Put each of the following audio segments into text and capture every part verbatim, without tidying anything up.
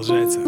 продолжается.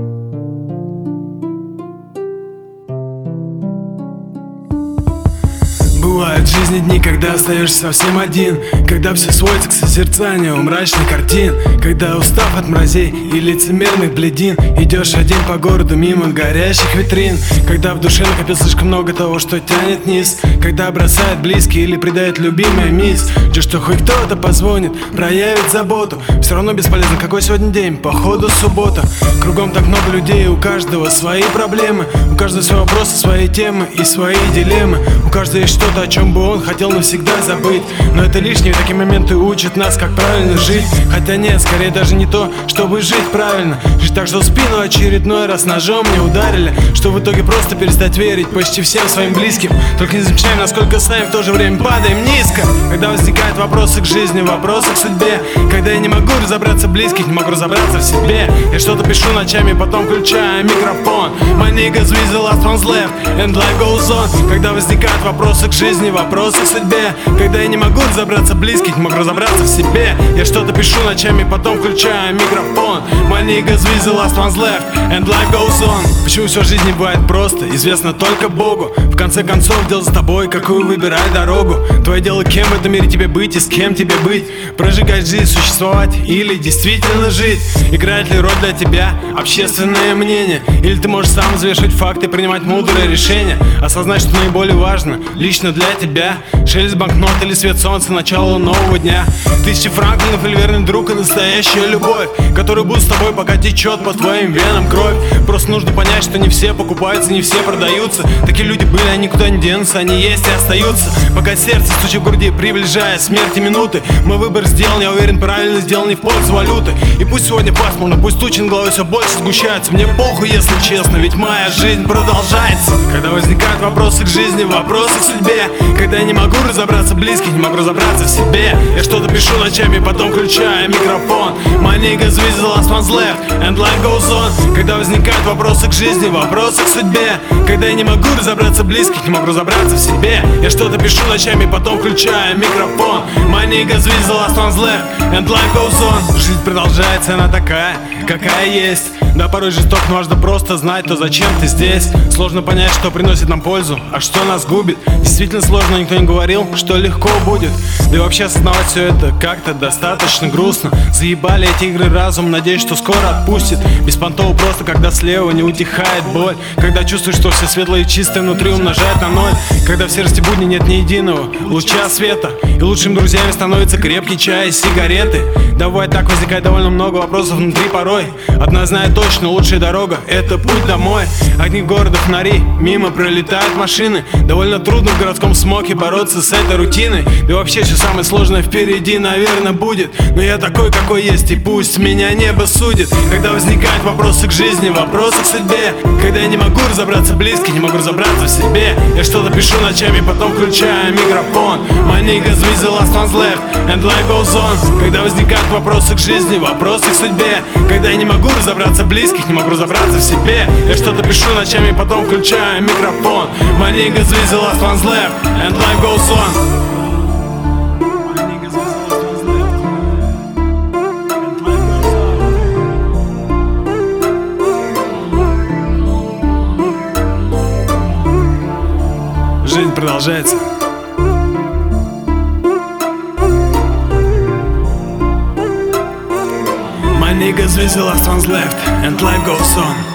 Бывают в жизни дни, когда остаешься совсем один, когда все сводится к созерцанию мрачных картин, когда, устав от мразей и лицемерных бледин, идешь один по городу мимо горящих витрин, когда в душе накопил слишком много того, что тянет вниз, когда бросает близкий или предает любимая мисс. Ждешь, что хоть кто-то позвонит, проявит заботу. Все равно бесполезно, какой сегодня день, походу суббота. Кругом так много людей, у каждого свои проблемы, у каждого свои вопросы, свои темы и свои дилеммы. У каждого есть что-то, о чем бы он хотел навсегда забыть. Но это лишние такие моменты учат нас, как правильно жить. Хотя нет, скорее даже не то, чтобы жить правильно. Жить так, что в спину очередной раз ножом не ударили, что в итоге просто перестать верить почти всем своим близким. Только не замечаем, насколько сами в то же время падаем низко. Когда возникают вопросы к жизни, вопросы к судьбе, когда я не могу разобраться в близких, не могу разобраться в себе. Я что-то пишу ночами, потом включаю микрофон. My niggas with the last ones left and life goes on. Когда возникают вопросы к жизни, вопросы к судьбе, когда я не могу разобраться в близких, не могу разобраться в себе. Я что-то пишу ночами, потом включаю микрофон. My niggas with the last ones left and life goes on. Почему все в жизни бывает просто, известно только Богу. В конце концов, дело за тобой, какую выбирай дорогу. Твое дело, кем в этом мире тебе быть и с кем тебе быть. Прожигать жизнь, существовать или действительно жить. Играет ли роль для тебя общественное мнение? Или ты можешь сам взвешивать факты, принимать мудрые решения? Осознать, что наиболее важно лично для тебя шелест банкнот или свет солнца, начало нового дня. Тысячи франклинов или верный друг и настоящая любовь, которые будут с тобой, пока течет по твоим венам кровь. Просто нужно понять, что не все покупаются, не все продаются. Такие люди были, они никуда не денутся, они есть и остаются. Пока сердце стучит в груди, приближая смерти минуты. Мой выбор сделан, я уверен, правильно сделан, не в пользу валюты. И пусть сегодня пасмурно, пусть тучи над головой все больше сгущаются. Мне похуй, если честно, ведь моя жизнь продолжается. Когда возникают вопросы к жизни, вопросы к судьбе, когда я не могу разобраться в близких, не могу разобраться в себе. Я что-то пишу ночами, потом включаю микрофон. My niggas with the last ones left and life goes on. Когда возникают вопросы к жизни, вопросы к судьбе, когда я не могу разобраться в близких, не могу разобраться в себе. Я что-то пишу ночами, потом включаю микрофон. My niggas with the last ones left and life goes on. Жизнь продолжается, она такая, какая есть. Да, порой жесток, но важно просто знать, то зачем ты здесь. Сложно понять, что приносит нам пользу, а что нас губит. Действительно сложно, никто не говорил, что легко будет. Да и вообще осознавать все это как-то достаточно грустно. Заебали эти игры разум, надеюсь, что скоро отпустит. Беспонтово просто, когда слева не утихает боль, когда чувствуешь, что все светлое и чистое внутри умножает на ноль, когда в серости будни нет ни единого луча света, и лучшими друзьями становятся крепкий чай и сигареты. Да, бывает так, возникает довольно много вопросов внутри порой. Одна знает точно, лучшая дорога — это путь домой. Огни города, фонари, мимо пролетают машины. Довольно трудно в городском смоге бороться с этой рутиной. Да и вообще все самое сложное впереди, наверное, будет. Но я такой, какой есть, и пусть меня небо судит. Когда возникают вопросы к жизни, вопросы к судьбе, когда я не могу разобраться в близких, не могу разобраться в себе. Я что-то пишу ночами, потом включаю микрофон. My niggas with the last ones left and life goes on. Когда возникают вопросы к жизни, вопросы к судьбе, когда я не могу разобраться в близких, не могу разобраться в себе. Я что-то пишу ночами, потом включаю микрофон. My niggas with the last ones left and life goes on. Жизнь продолжается. My niggas with the last ones left and life goes on.